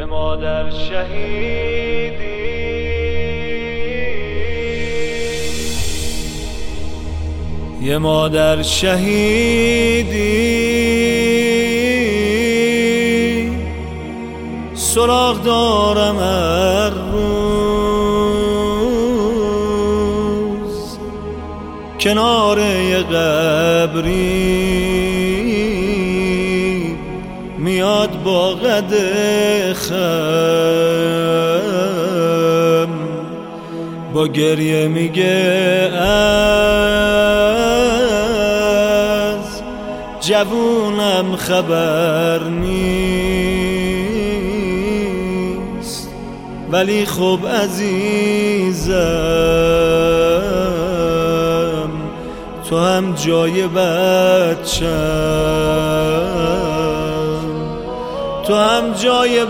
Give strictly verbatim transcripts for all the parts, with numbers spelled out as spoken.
یه مادر شهیدی، یه مادر شهیدی، سراغ دارم هر روز کنار یه قبری، میاد با قد خم با گریه میگه از جوونم خبر نیست، ولی خب عزیزم تو هم جای بچم، تو هم جای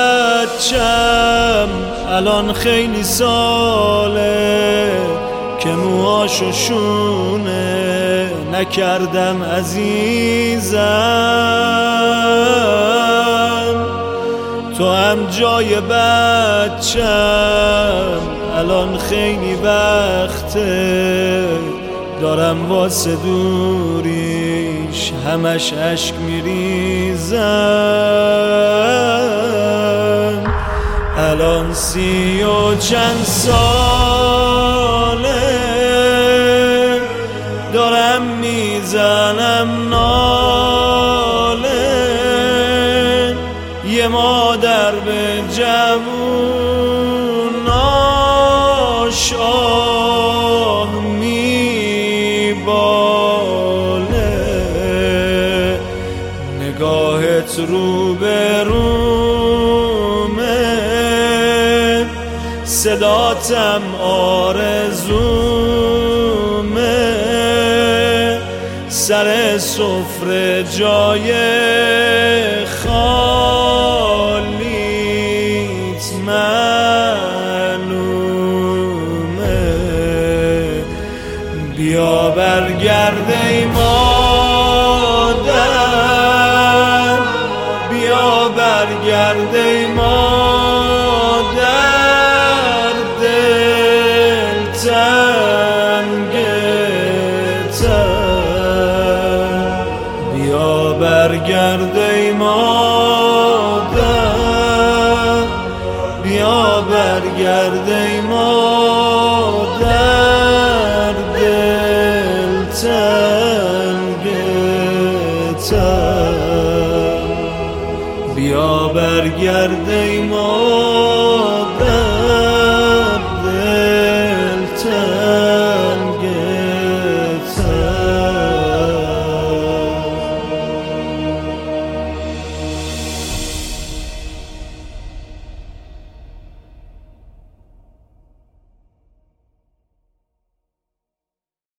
بچم. الان خیلی ساله که موهاشو شونه نکردم عزیزم، تو هم جای بچم. الان خیلی وقته دارم واسه دوریش همش اشک میریزم. الان سی و چند ساله دارم میزنم ناله، یه مادر به جووناش آه میباله، نگاهت رو به رومه، صداتم آرزومه، سر سفره جای خالیت معلومه. بیا برگرد ای مادر، بیا برگرد ای مادر، دل تنگتم. بیا برگرد ای مادر، بیا برگرد ای مادر، دل تنگتم. بیا برگرد ای مادر.